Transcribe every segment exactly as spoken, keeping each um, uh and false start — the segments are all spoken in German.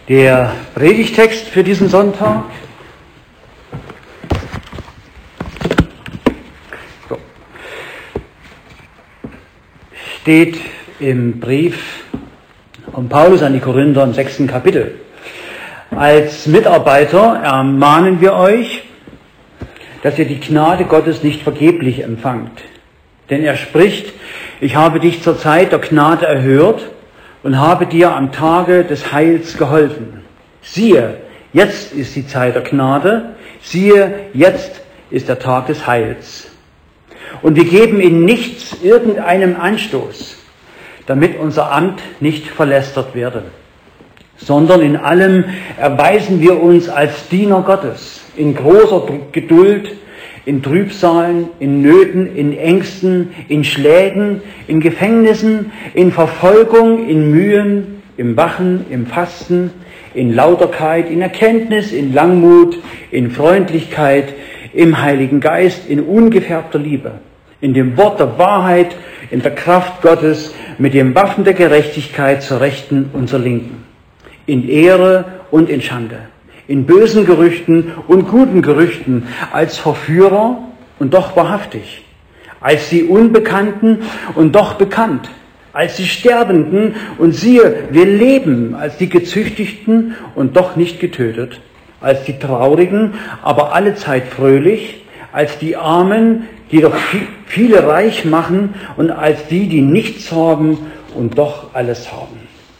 Der Predigtext für diesen Sonntag so, steht im Brief von Paulus an die Korinther im sechsten Kapitel. Als Mitarbeiter ermahnen wir euch, dass ihr die Gnade Gottes nicht vergeblich empfangt. Denn er spricht: Ich habe dich zur Zeit der Gnade erhört und habe dir am Tage des Heils geholfen. Siehe, jetzt ist die Zeit der Gnade, siehe, jetzt ist der Tag des Heils. Und wir geben in nichts irgendeinem Anstoß, damit unser Amt nicht verlästert werde, sondern in allem erweisen wir uns als Diener Gottes, in großer Geduld, in Trübsalen, in Nöten, in Ängsten, in Schlägen, in Gefängnissen, in Verfolgung, in Mühen, im Wachen, im Fasten, in Lauterkeit, in Erkenntnis, in Langmut, in Freundlichkeit, im Heiligen Geist, in ungefärbter Liebe, in dem Wort der Wahrheit, in der Kraft Gottes, mit dem Waffen der Gerechtigkeit zur Rechten und zur Linken, in Ehre und in Schande, in bösen Gerüchten und guten Gerüchten, als Verführer und doch wahrhaftig, als die Unbekannten und doch bekannt, als die Sterbenden und siehe, wir leben, als die Gezüchtigten und doch nicht getötet, als die Traurigen, aber allezeit fröhlich, als die Armen, die doch viele reich machen und als die, die nichts haben und doch alles haben.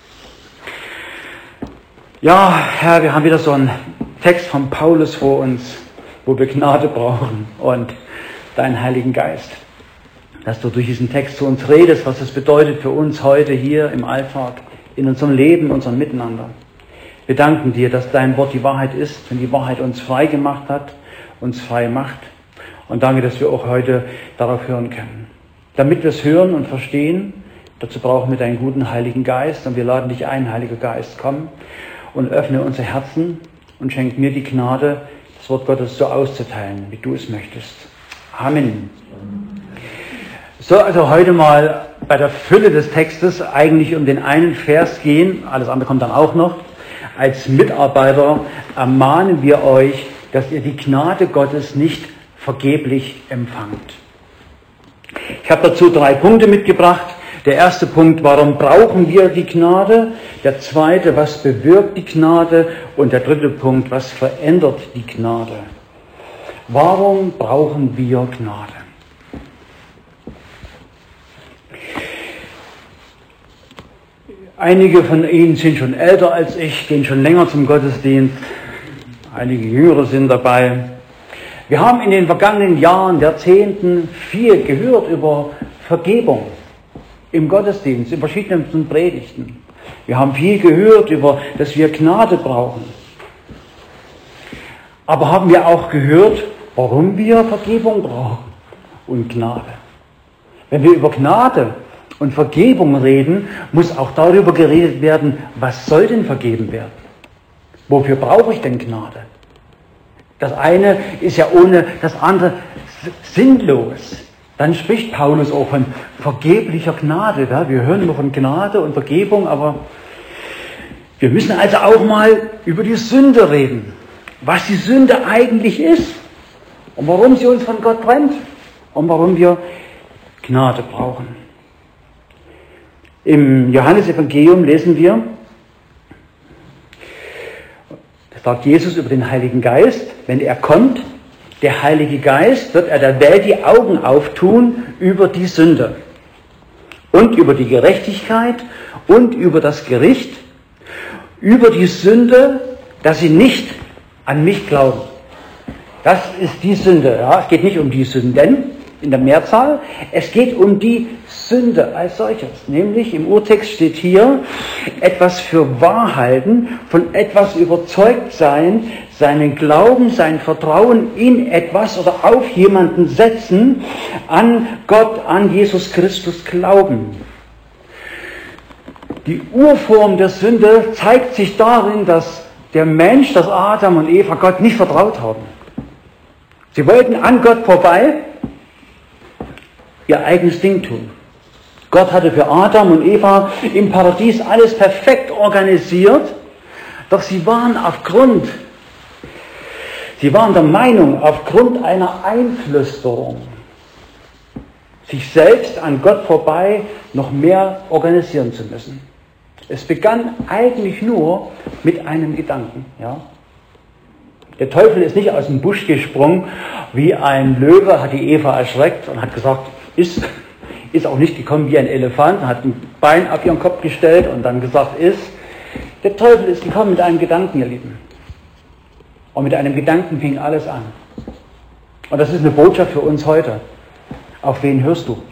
Ja, Herr, wir haben wieder so einen Text von Paulus vor uns, wo wir Gnade brauchen und deinen Heiligen Geist, dass du durch diesen Text zu uns redest, was es bedeutet für uns heute hier im Alltag, in unserem Leben, unserem Miteinander. Wir danken dir, dass dein Wort die Wahrheit ist und die Wahrheit uns frei gemacht hat, uns frei macht. Und danke, dass wir auch heute darauf hören können. Damit wir es hören und verstehen, dazu brauchen wir deinen guten Heiligen Geist. Und wir laden dich ein, Heiliger Geist, komm und öffne unser Herzen und schenk mir die Gnade, das Wort Gottes so auszuteilen, wie du es möchtest. Amen. So, also heute mal bei der Fülle des Textes eigentlich um den einen Vers gehen, alles andere kommt dann auch noch. Als Mitarbeiter ermahnen wir euch, dass ihr die Gnade Gottes nicht vergeblich empfangt. Ich habe dazu drei Punkte mitgebracht. Der erste Punkt: Warum brauchen wir die Gnade? Der zweite: Was bewirkt die Gnade? Und der dritte Punkt: Was verändert die Gnade? Warum brauchen wir Gnade? Einige von Ihnen sind schon älter als ich, gehen schon länger zum Gottesdienst. Einige Jüngere sind dabei. Wir haben in den vergangenen Jahren, Jahrzehnten viel gehört über Vergebung im Gottesdienst, in verschiedenen Predigten. Wir haben viel gehört über, dass wir Gnade brauchen. Aber haben wir auch gehört, warum wir Vergebung brauchen und Gnade? Wenn wir über Gnade und Vergebung reden, muss auch darüber geredet werden, was soll denn vergeben werden? Wofür brauche ich denn Gnade? Das eine ist ja ohne das andere sinnlos. Dann spricht Paulus auch von vergeblicher Gnade. Wir hören immer von Gnade und Vergebung, aber wir müssen also auch mal über die Sünde reden. Was die Sünde eigentlich ist und warum sie uns von Gott trennt und warum wir Gnade brauchen. Im Johannesevangelium lesen wir, da sagt Jesus über den Heiligen Geist: Wenn er kommt, der Heilige Geist, wird er der Welt die Augen auftun über die Sünde und über die Gerechtigkeit und über das Gericht, über die Sünde, dass sie nicht an mich glauben. Das ist die Sünde. Ja, es geht nicht um die Sünden in der Mehrzahl, es geht um die Sünde als solches. Nämlich im Urtext steht hier: etwas für wahr halten, von etwas überzeugt sein, seinen Glauben, sein Vertrauen in etwas oder auf jemanden setzen, an Gott, an Jesus Christus glauben. Die Urform der Sünde zeigt sich darin, dass der Mensch, dass Adam und Eva Gott nicht vertraut haben. Sie wollten an Gott vorbei ihr eigenes Ding tun. Gott hatte für Adam und Eva im Paradies alles perfekt organisiert, Doch sie waren aufgrund, sie waren der Meinung, aufgrund einer Einflüsterung, sich selbst an Gott vorbei noch mehr organisieren zu müssen. Es begann eigentlich nur mit einem Gedanken. Ja? Der Teufel ist nicht aus dem Busch gesprungen wie ein Löwe, hat die Eva erschreckt und hat gesagt, ist, ist auch nicht gekommen wie ein Elefant, hat ein Bein auf ihren Kopf gestellt und dann gesagt, ist. Der Teufel ist gekommen mit einem Gedanken, ihr Lieben. Und mit einem Gedanken fing alles an. Und das ist eine Botschaft für uns heute. Auf wen hörst du?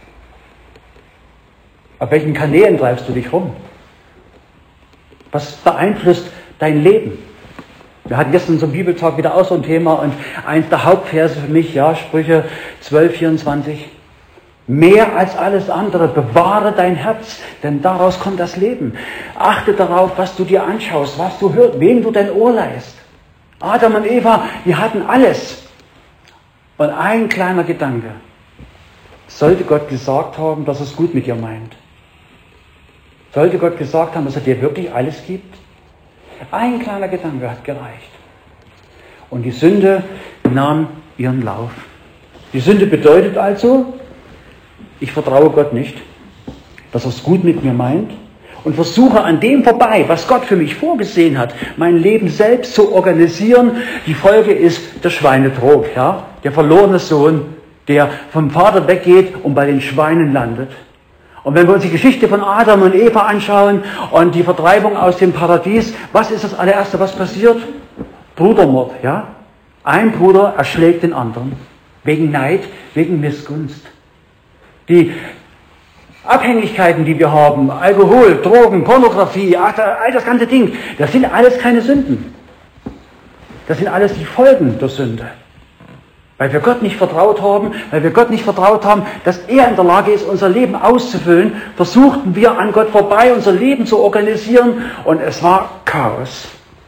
Auf welchen Kanälen treibst du dich rum? Was beeinflusst dein Leben? Wir hatten gestern so einen Bibeltalk wieder auch so ein Thema und eins der Hauptverse für mich, ja, Sprüche zwölf, vierundzwanzig. Mehr als alles andere, bewahre dein Herz, denn daraus kommt das Leben. Achte darauf, was du dir anschaust, was du hörst, wem du dein Ohr leihst. Adam und Eva, die hatten alles. Und ein kleiner Gedanke. Sollte Gott gesagt haben, dass er es gut mit dir meint? Sollte Gott gesagt haben, dass er dir wirklich alles gibt? Ein kleiner Gedanke hat gereicht. Und die Sünde nahm ihren Lauf. Die Sünde bedeutet also, ich vertraue Gott nicht, dass er es gut mit mir meint und versuche an dem vorbei, was Gott für mich vorgesehen hat, mein Leben selbst zu organisieren. Die Folge ist der Schweinetrog, ja? Der verlorene Sohn, der vom Vater weggeht und bei den Schweinen landet. Und wenn wir uns die Geschichte von Adam und Eva anschauen und die Vertreibung aus dem Paradies, was ist das allererste, was passiert? Brudermord, ja? Ein Bruder erschlägt den anderen. Wegen Neid, wegen Missgunst. Die Abhängigkeiten, die wir haben, Alkohol, Drogen, Pornografie, all das ganze Ding, das sind alles keine Sünden. Das sind alles die Folgen der Sünde. Weil wir Gott nicht vertraut haben, weil wir Gott nicht vertraut haben, dass er in der Lage ist, unser Leben auszufüllen, versuchten wir an Gott vorbei, unser Leben zu organisieren und es war Chaos.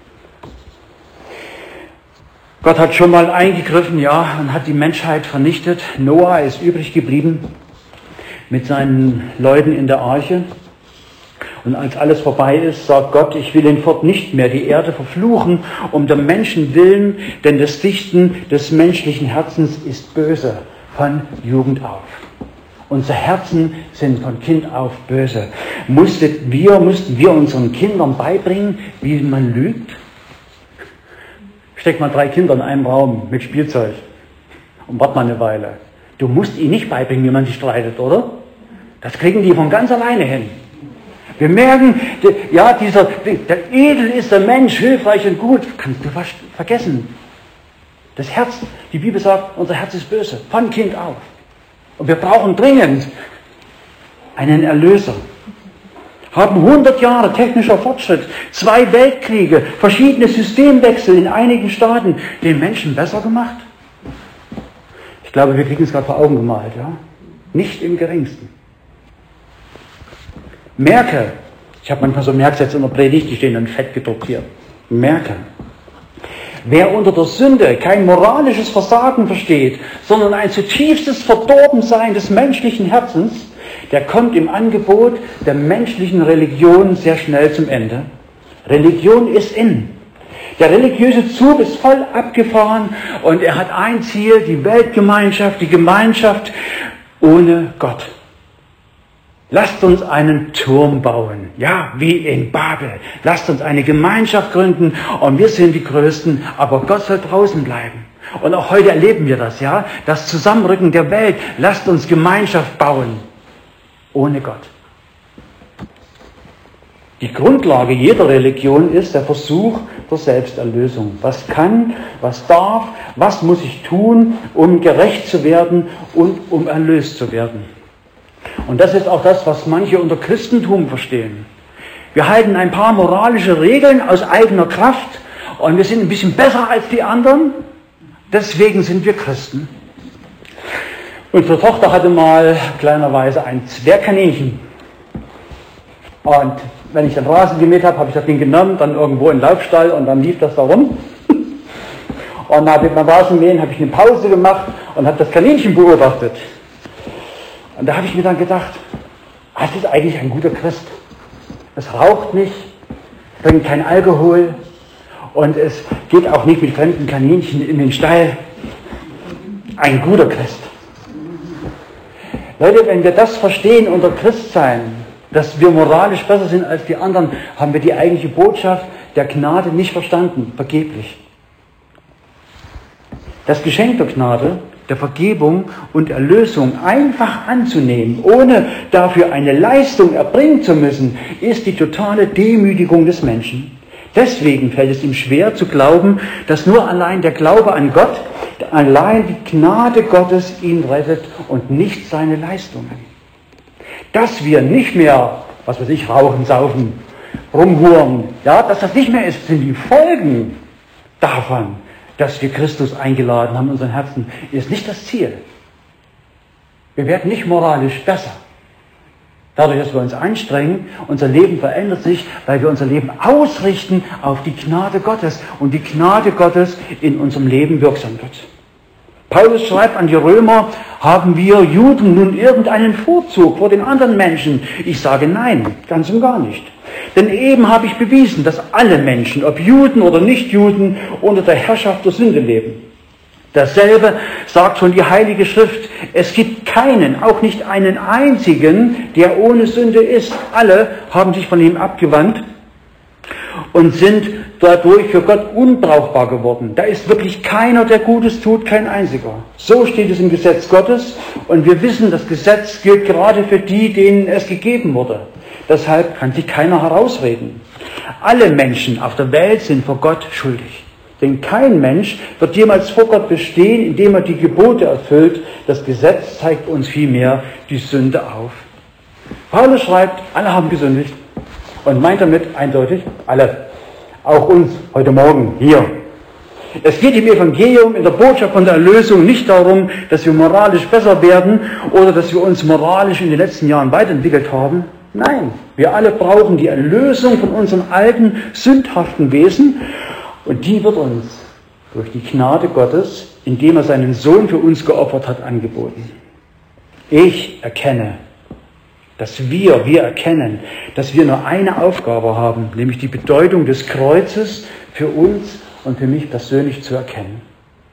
Gott hat schon mal eingegriffen, ja, und hat die Menschheit vernichtet. Noah ist übrig geblieben mit seinen Leuten in der Arche. Und als alles vorbei ist, sagt Gott, ich will hinfort nicht mehr die Erde verfluchen, um der Menschen willen, denn das Dichten des menschlichen Herzens ist böse, von Jugend auf. Unsere Herzen sind von Kind auf böse. Musstet wir, mussten wir unseren Kindern beibringen, wie man lügt? Steck mal drei Kinder in einem Raum mit Spielzeug und wart mal eine Weile. Du musst ihnen nicht beibringen, wie man sich streitet, oder? Das kriegen die von ganz alleine hin. Wir merken, ja, dieser, der edel ist der Mensch, hilfreich und gut. Kannst du vergessen. Das Herz, die Bibel sagt, unser Herz ist böse, von Kind auf. Und wir brauchen dringend einen Erlöser. Haben hundert Jahre technischer Fortschritt, zwei Weltkriege, verschiedene Systemwechsel in einigen Staaten den Menschen besser gemacht? Ich glaube, wir kriegen es gerade vor Augen gemalt, ja? Nicht im Geringsten. Merke, ich habe manchmal so Merksätze in der Predigt, die stehen dann fett gedruckt hier. Merke, wer unter der Sünde kein moralisches Versagen versteht, sondern ein zutiefstes Verdorbensein des menschlichen Herzens, der kommt im Angebot der menschlichen Religion sehr schnell zum Ende. Religion ist in. Der religiöse Zug ist voll abgefahren und er hat ein Ziel, die Weltgemeinschaft, die Gemeinschaft ohne Gott. Lasst uns einen Turm bauen, ja, wie in Babel. Lasst uns eine Gemeinschaft gründen und wir sind die Größten, aber Gott soll draußen bleiben. Und auch heute erleben wir das, ja, das Zusammenrücken der Welt. Lasst uns Gemeinschaft bauen, ohne Gott. Die Grundlage jeder Religion ist der Versuch der Selbsterlösung. Was kann, was darf, was muss ich tun, um gerecht zu werden und um erlöst zu werden. Und das ist auch das, was manche unter Christentum verstehen. Wir halten ein paar moralische Regeln aus eigener Kraft und wir sind ein bisschen besser als die anderen. Deswegen sind wir Christen. Unsere Tochter hatte mal kleiner,weise ein Zwergkaninchen. Und wenn ich den Rasen gemäht habe, habe ich das Ding genommen, dann irgendwo in den Laufstall und dann lief das da rum. Und nach dem Rasenmähen habe ich eine Pause gemacht und habe das Kaninchen beobachtet. Und da habe ich mir dann gedacht, das ist eigentlich ein guter Christ. Es raucht nicht, trinkt kein Alkohol und es geht auch nicht mit fremden Kaninchen in den Stall. Ein guter Christ. Leute, wenn wir das verstehen unter Christsein, dass wir moralisch besser sind als die anderen, haben wir die eigentliche Botschaft der Gnade nicht verstanden, vergeblich. Das Geschenk der Gnade, der Vergebung und Erlösung einfach anzunehmen, ohne dafür eine Leistung erbringen zu müssen, ist die totale Demütigung des Menschen. Deswegen fällt es ihm schwer zu glauben, dass nur allein der Glaube an Gott, allein die Gnade Gottes ihn rettet und nicht seine Leistungen. Dass wir nicht mehr, was weiß ich, rauchen, saufen, rumhuren, ja, dass das nicht mehr ist, sind die Folgen davon, dass wir Christus eingeladen haben in unseren Herzen, ist nicht das Ziel. Wir werden nicht moralisch besser. Dadurch, dass wir uns anstrengen, unser Leben verändert sich, weil wir unser Leben ausrichten auf die Gnade Gottes und die Gnade Gottes in unserem Leben wirksam wird. Paulus schreibt an die Römer, haben wir Juden nun irgendeinen Vorzug vor den anderen Menschen? Ich sage nein, ganz und gar nicht. Denn eben habe ich bewiesen, dass alle Menschen, ob Juden oder Nichtjuden, unter der Herrschaft der Sünde leben. Dasselbe sagt schon die Heilige Schrift. Es gibt keinen, auch nicht einen einzigen, der ohne Sünde ist. Alle haben sich von ihm abgewandt und sind dadurch für Gott unbrauchbar geworden. Da ist wirklich keiner, der Gutes tut, kein einziger. So steht es im Gesetz Gottes und wir wissen, das Gesetz gilt gerade für die, denen es gegeben wurde. Deshalb kann sich keiner herausreden. Alle Menschen auf der Welt sind vor Gott schuldig. Denn kein Mensch wird jemals vor Gott bestehen, indem er die Gebote erfüllt. Das Gesetz zeigt uns vielmehr die Sünde auf. Paulus schreibt, alle haben gesündigt und meint damit eindeutig alle. Auch uns heute Morgen hier. Es geht im Evangelium, in der Botschaft von der Erlösung nicht darum, dass wir moralisch besser werden oder dass wir uns moralisch in den letzten Jahren weiterentwickelt haben. Nein, wir alle brauchen die Erlösung von unserem alten, sündhaften Wesen. Und die wird uns durch die Gnade Gottes, indem er seinen Sohn für uns geopfert hat, angeboten. Ich erkenne, dass wir, wir erkennen, dass wir nur eine Aufgabe haben, nämlich die Bedeutung des Kreuzes für uns und für mich persönlich zu erkennen.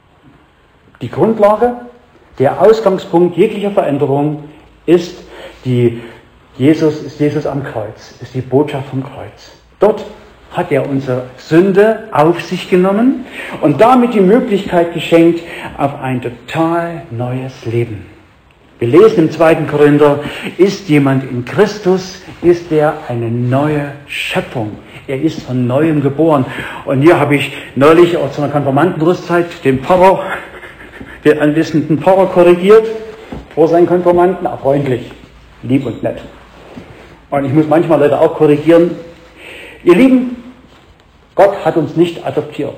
Die Grundlage, der Ausgangspunkt jeglicher Veränderung ist die Jesus, ist Jesus am Kreuz, ist die Botschaft vom Kreuz. Dort hat er unsere Sünde auf sich genommen und damit die Möglichkeit geschenkt auf ein total neues Leben. Wir lesen im zweiten Korinther, ist jemand in Christus, ist er eine neue Schöpfung. Er ist von Neuem geboren. Und hier habe ich neulich aus einer Konfirmandenrüstzeit den Pfarrer, den anwissenden Pfarrer korrigiert, vor seinen Konfirmanden, auch freundlich, lieb und nett. Und ich muss manchmal Leute auch korrigieren. Ihr Lieben, Gott hat uns nicht adoptiert.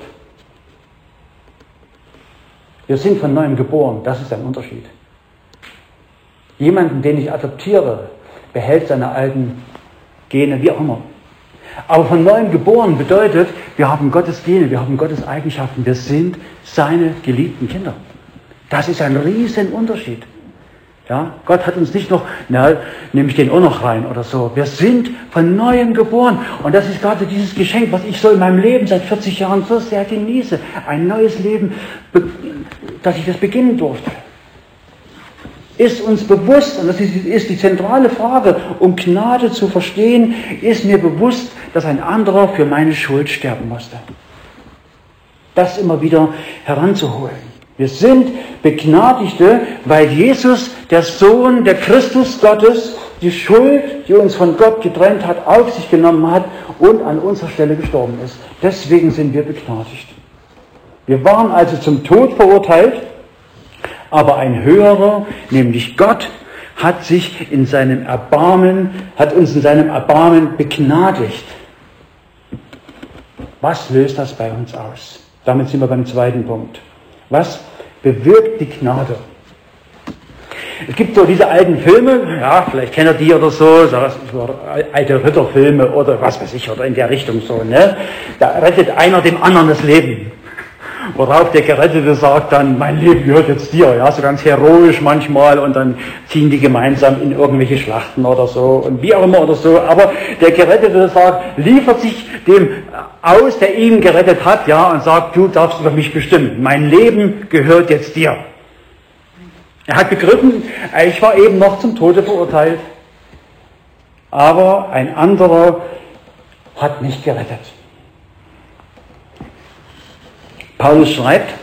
Wir sind von Neuem geboren, das ist ein Unterschied. Jemanden, den ich adoptiere, behält seine alten Gene, wie auch immer. Aber von Neuem geboren bedeutet, wir haben Gottes Gene, wir haben Gottes Eigenschaften, wir sind seine geliebten Kinder. Das ist ein riesen Unterschied. Ja, Gott hat uns nicht noch, na, nehme ich den auch noch rein oder so. Wir sind von Neuem geboren. Und das ist gerade dieses Geschenk, was ich so in meinem Leben seit vierzig Jahren so sehr genieße. Ein neues Leben, dass ich das beginnen durfte. Ist uns bewusst, und das ist, ist die zentrale Frage, um Gnade zu verstehen, ist mir bewusst, dass ein anderer für meine Schuld sterben musste. Das immer wieder heranzuholen. Wir sind Begnadigte, weil Jesus, der Sohn, der Christus Gottes, die Schuld, die uns von Gott getrennt hat, auf sich genommen hat und an unserer Stelle gestorben ist. Deswegen sind wir begnadigt. Wir waren also zum Tod verurteilt, aber ein Höherer, nämlich Gott, hat sich in seinem Erbarmen, hat uns in seinem Erbarmen begnadigt. Was löst das bei uns aus? Damit sind wir beim zweiten Punkt. Was bewirkt die Gnade? Es gibt so diese alten Filme, ja, vielleicht kennt ihr die oder so, so alte Ritterfilme oder was weiß ich, oder in der Richtung so, ne? Da rettet einer dem anderen das Leben. Worauf der Gerettete sagt dann, mein Leben gehört jetzt dir, ja, so ganz heroisch manchmal, und dann ziehen die gemeinsam in irgendwelche Schlachten oder so und wie auch immer oder so. Aber der Gerettete sagt, liefert sich dem aus, der ihn gerettet hat, ja, und sagt, du darfst über mich bestimmen. Mein Leben gehört jetzt dir. Er hat begriffen, ich war eben noch zum Tode verurteilt, aber ein anderer hat mich gerettet. Paulus schreibt,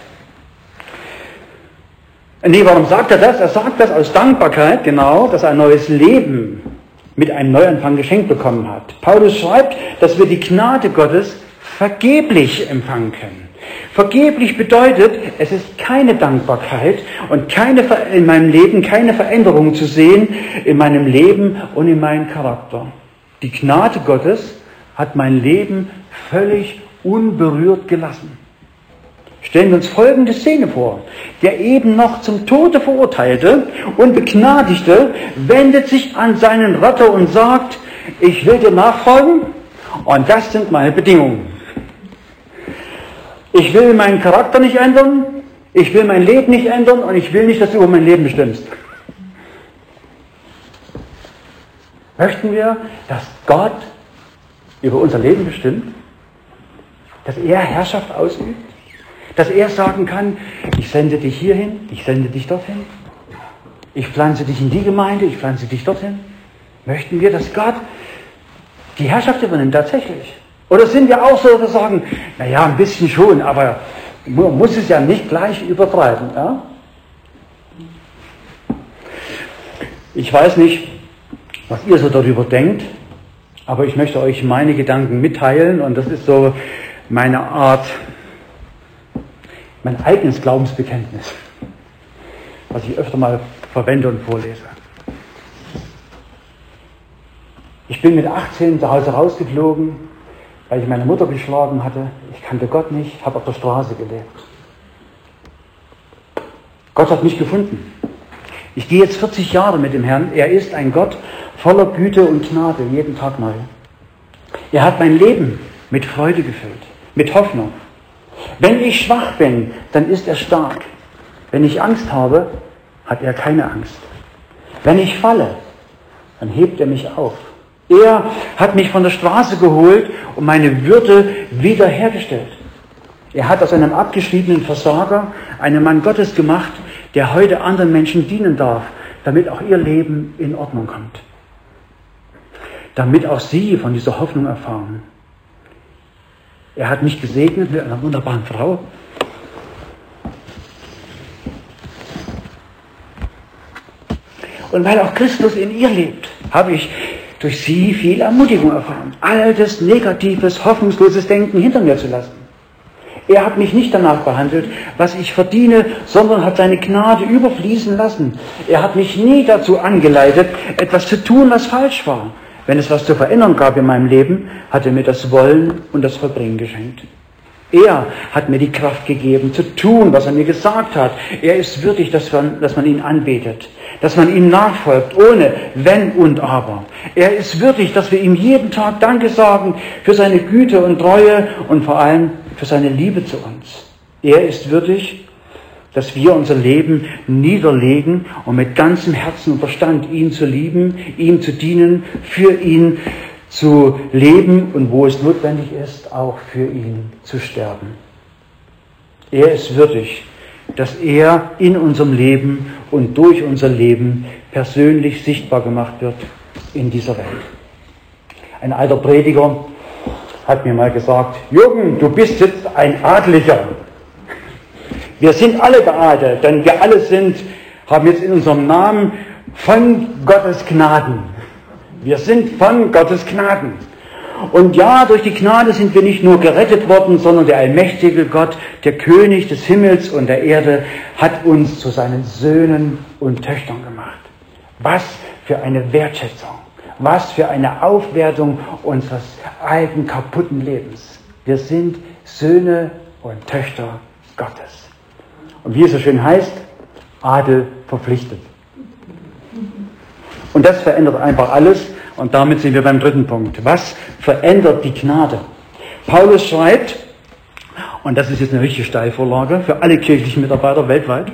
nee, warum sagt er das? Er sagt das aus Dankbarkeit, genau, dass er ein neues Leben mit einem Neuanfang geschenkt bekommen hat. Paulus schreibt, dass wir die Gnade Gottes vergeblich empfangen können. Vergeblich bedeutet, es ist keine Dankbarkeit und keine, in meinem Leben keine Veränderung zu sehen in meinem Leben und in meinem Charakter. Die Gnade Gottes hat mein Leben völlig unberührt gelassen. Stellen wir uns folgende Szene vor. Der eben noch zum Tode verurteilte und Begnadigte wendet sich an seinen Retter und sagt, ich will dir nachfolgen und das sind meine Bedingungen. Ich will meinen Charakter nicht ändern, ich will mein Leben nicht ändern und ich will nicht, dass du über mein Leben bestimmst. Möchten wir, dass Gott über unser Leben bestimmt? Dass er Herrschaft ausübt? Dass er sagen kann, ich sende dich hierhin, ich sende dich dorthin. Ich pflanze dich in die Gemeinde, ich pflanze dich dorthin. Möchten wir, dass Gott die Herrschaft übernimmt tatsächlich? Oder sind wir auch so, dass wir sagen, naja, ein bisschen schon, aber man muss es ja nicht gleich übertreiben. Ja? Ich weiß nicht, was ihr so darüber denkt, aber ich möchte euch meine Gedanken mitteilen und das ist so meine Art, mein eigenes Glaubensbekenntnis, was ich öfter mal verwende und vorlese. Ich bin mit achtzehn zu Hause rausgeflogen, weil ich meine Mutter geschlagen hatte. Ich kannte Gott nicht, habe auf der Straße gelebt. Gott hat mich gefunden. Ich gehe jetzt vierzig Jahre mit dem Herrn. Er ist ein Gott voller Güte und Gnade, jeden Tag neu. Er hat mein Leben mit Freude gefüllt, mit Hoffnung. Wenn ich schwach bin, dann ist er stark. Wenn ich Angst habe, hat er keine Angst. Wenn ich falle, dann hebt er mich auf. Er hat mich von der Straße geholt und meine Würde wiederhergestellt. Er hat aus einem abgeschriebenen Versager einen Mann Gottes gemacht, der heute anderen Menschen dienen darf, damit auch ihr Leben in Ordnung kommt. Damit auch sie von dieser Hoffnung erfahren. Er hat mich gesegnet mit einer wunderbaren Frau. Und weil auch Christus in ihr lebt, habe ich durch sie viel Ermutigung erfahren, altes, negatives, hoffnungsloses Denken hinter mir zu lassen. Er hat mich nicht danach behandelt, was ich verdiene, sondern hat seine Gnade überfließen lassen. Er hat mich nie dazu angeleitet, etwas zu tun, was falsch war. Wenn es was zu verändern gab in meinem Leben, hat er mir das Wollen und das Vollbringen geschenkt. Er hat mir die Kraft gegeben, zu tun, was er mir gesagt hat. Er ist würdig, dass man, dass man ihn anbetet, dass man ihm nachfolgt, ohne Wenn und Aber. Er ist würdig, dass wir ihm jeden Tag Danke sagen für seine Güte und Treue und vor allem für seine Liebe zu uns. Er ist würdig, dass wir unser Leben niederlegen und mit ganzem Herzen und Verstand ihn zu lieben, ihm zu dienen, für ihn zu leben und wo es notwendig ist, auch für ihn zu sterben. Er ist würdig, dass er in unserem Leben und durch unser Leben persönlich sichtbar gemacht wird in dieser Welt. Ein alter Prediger hat mir mal gesagt, Jürgen, du bist jetzt ein Adliger. Wir sind alle geadelt, denn wir alle sind, haben jetzt in unserem Namen von Gottes Gnaden. Wir sind von Gottes Gnaden. Und ja, durch die Gnade sind wir nicht nur gerettet worden, sondern der allmächtige Gott, der König des Himmels und der Erde, hat uns zu seinen Söhnen und Töchtern gemacht. Was für eine Wertschätzung, was für eine Aufwertung unseres alten, kaputten Lebens. Wir sind Söhne und Töchter Gottes. Und wie es so schön heißt, Adel verpflichtet. Und das verändert einfach alles. Und damit sind wir beim dritten Punkt. Was verändert die Gnade? Paulus schreibt, Und das ist jetzt eine richtige Steilvorlage für alle kirchlichen Mitarbeiter weltweit.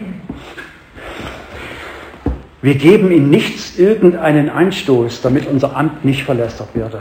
Wir geben in nichts irgendeinen Anstoß, damit unser Amt nicht verlästert werde.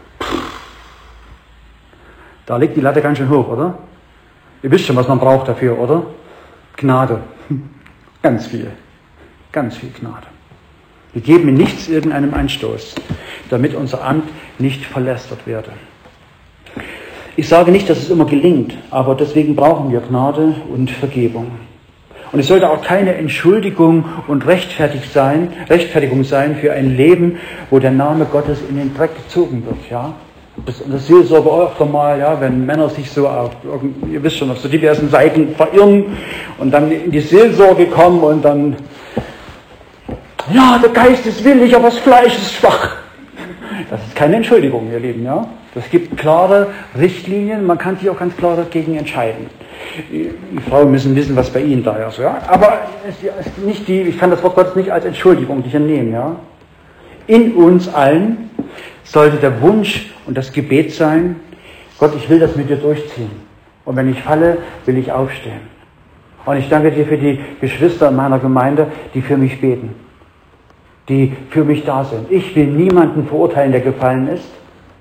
Da liegt die Latte ganz schön hoch, oder? Ihr wisst schon, was man braucht dafür, oder? Gnade. Ganz viel. Ganz viel Gnade. Wir geben in nichts irgendeinem Anstoß, damit unser Amt nicht verlästert werde. Ich sage nicht, dass es immer gelingt, aber deswegen brauchen wir Gnade und Vergebung. Und es sollte auch keine Entschuldigung und Rechtfertigung sein, Rechtfertigung sein für ein Leben, wo der Name Gottes in den Dreck gezogen wird. Ja? Das, das Seelsorge öfter mal, ja, wenn Männer sich so auf, ihr wisst schon, auf so diversen Seiten verirren und dann in die Seelsorge kommen und dann, ja, der Geist ist willig, aber das Fleisch ist schwach. Das ist keine Entschuldigung, ihr Lieben, ja. Es gibt klare Richtlinien, man kann sich auch ganz klar dagegen entscheiden. Die Frauen müssen wissen, was bei ihnen da ist, ja. Aber es ist nicht die, ich kann das Wort Gottes nicht als Entschuldigung hier nehmen, ja. In uns allen sollte der Wunsch und das Gebet sein, Gott, ich will das mit dir durchziehen. Und wenn ich falle, will ich aufstehen. Und ich danke dir für die Geschwister in meiner Gemeinde, die für mich beten, die für mich da sind. Ich will niemanden verurteilen, der gefallen ist.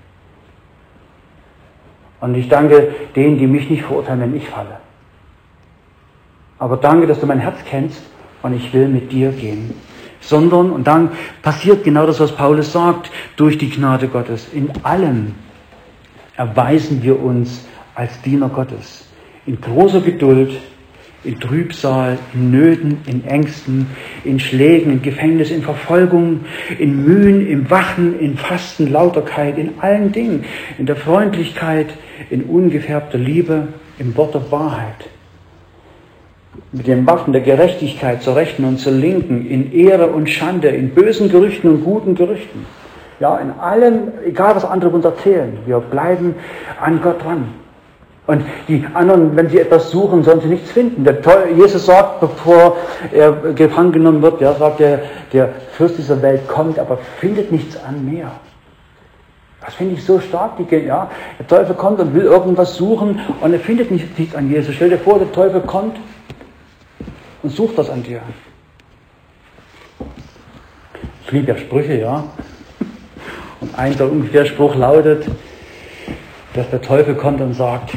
Und ich danke denen, die mich nicht verurteilen, wenn ich falle. Aber danke, dass du mein Herz kennst und ich will mit dir gehen. Sondern, und dann passiert genau das, was Paulus sagt, durch die Gnade Gottes. In allem erweisen wir uns als Diener Gottes. In großer Geduld, in Trübsal, in Nöten, in Ängsten, in Schlägen, in Gefängnis, in Verfolgung, in Mühen, im Wachen, in Fasten, Lauterkeit, in allen Dingen, in der Freundlichkeit, in ungefärbter Liebe, im Wort der Wahrheit, mit den Waffen der Gerechtigkeit zur Rechten und zur Linken, in Ehre und Schande, in bösen Gerüchten und guten Gerüchten. Ja, in allem, egal was andere uns erzählen, wir bleiben an Gott dran. Und die anderen, wenn sie etwas suchen, sollen sie nichts finden. Der Jesus sagt, bevor er gefangen genommen wird, ja, sagt er, der Fürst dieser Welt kommt, aber findet nichts an mehr. Das finde ich so stark. Die, ja, der Teufel kommt und will irgendwas suchen und er findet nichts, nichts an Jesus. Stell dir vor, der Teufel kommt und sucht das an dir. Ich liebe ja Sprüche, ja. Und ein der ungefähr Spruch lautet, dass der Teufel kommt und sagt,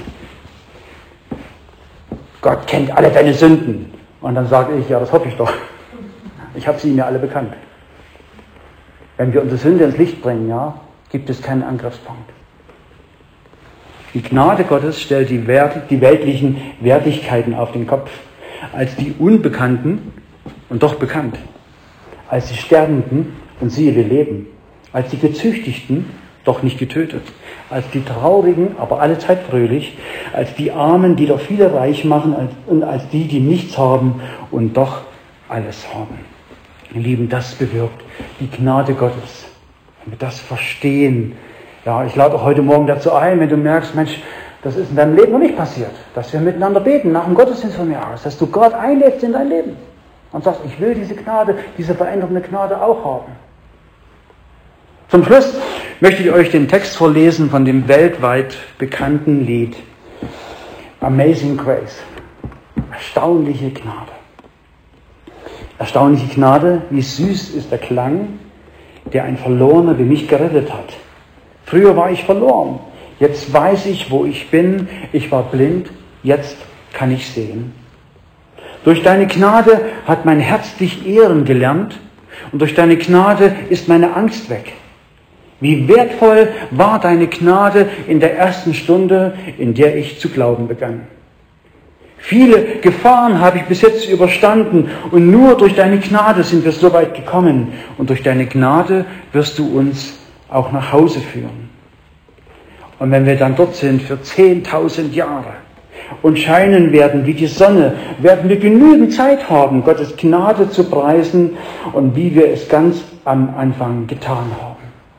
Gott kennt alle deine Sünden. Und dann sage ich, ja, das hoffe ich doch. Ich habe sie mir alle bekannt. Wenn wir unsere Sünde ins Licht bringen, ja, gibt es keinen Angriffspunkt. Die Gnade Gottes stellt die, Wert, die weltlichen Wertigkeiten auf den Kopf, als die Unbekannten und doch bekannt, als die Sterbenden und siehe, wir leben, als die Gezüchtigten, doch nicht getötet, als die Traurigen, aber allezeit fröhlich, als die Armen, die doch viele reich machen, als, und als die, die nichts haben und doch alles haben. Ihr Lieben, das bewirkt die Gnade Gottes. Wenn wir das verstehen, ja, ich lade auch heute Morgen dazu ein, wenn du merkst, Mensch, das ist in deinem Leben noch nicht passiert, dass wir miteinander beten nach dem Gottesdienst von mir aus, dass du Gott einlädst in dein Leben und sagst, ich will diese Gnade, diese verändernde Gnade auch haben. Zum Schluss möchte ich euch den Text vorlesen von dem weltweit bekannten Lied Amazing Grace. Erstaunliche Gnade. Erstaunliche Gnade, wie süß ist der Klang, der ein Verlorener wie mich gerettet hat. Früher war ich verloren, jetzt weiß ich, wo ich bin. Ich war blind, jetzt kann ich sehen. Durch deine Gnade hat mein Herz dich ehren gelernt und durch deine Gnade ist meine Angst weg. Wie wertvoll war deine Gnade in der ersten Stunde, in der ich zu glauben begann. Viele Gefahren habe ich bis jetzt überstanden und nur durch deine Gnade sind wir so weit gekommen. Und durch deine Gnade wirst du uns auch nach Hause führen. Und wenn wir dann dort sind für zehntausend Jahre und scheinen werden wie die Sonne, werden wir genügend Zeit haben, Gottes Gnade zu preisen und wie wir es ganz am Anfang getan haben.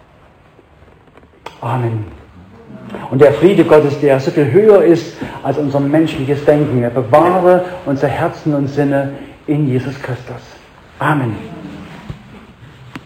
Amen. Und der Friede Gottes, der so viel höher ist als unser menschliches Denken, er bewahre unsere Herzen und Sinne in Jesus Christus. Amen.